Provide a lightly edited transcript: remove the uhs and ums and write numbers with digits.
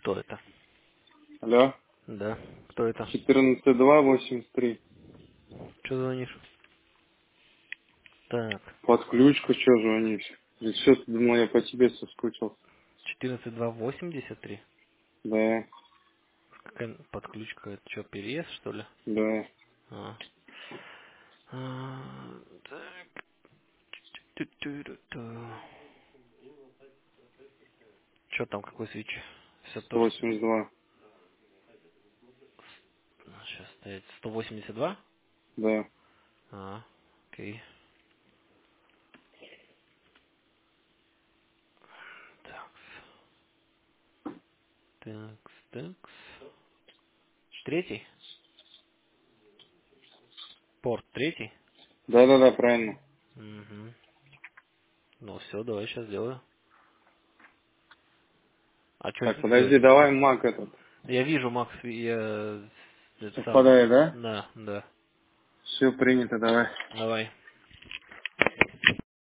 Кто это? Алло. Да. Кто это? 14.2.83. Че звонишь? Так. Подключка, что звонишь? И все, думал, я по тебе соскучился. 14283. Да, Какая подключка? Это что, переезд, что ли? да. А. Так. Что там, какой свич? Все то, что... 182. Сейчас стоять. 182? Да. А, окей. Такс. Такс. Третий? Порт третий? Да, правильно. Угу. Ну все, давай сейчас сделаю. А что Так, сделать? подожди, давай маг этот. Я вижу, Макс, я это самое. Совпадает, да? Да, да. Все принято, давай. Давай.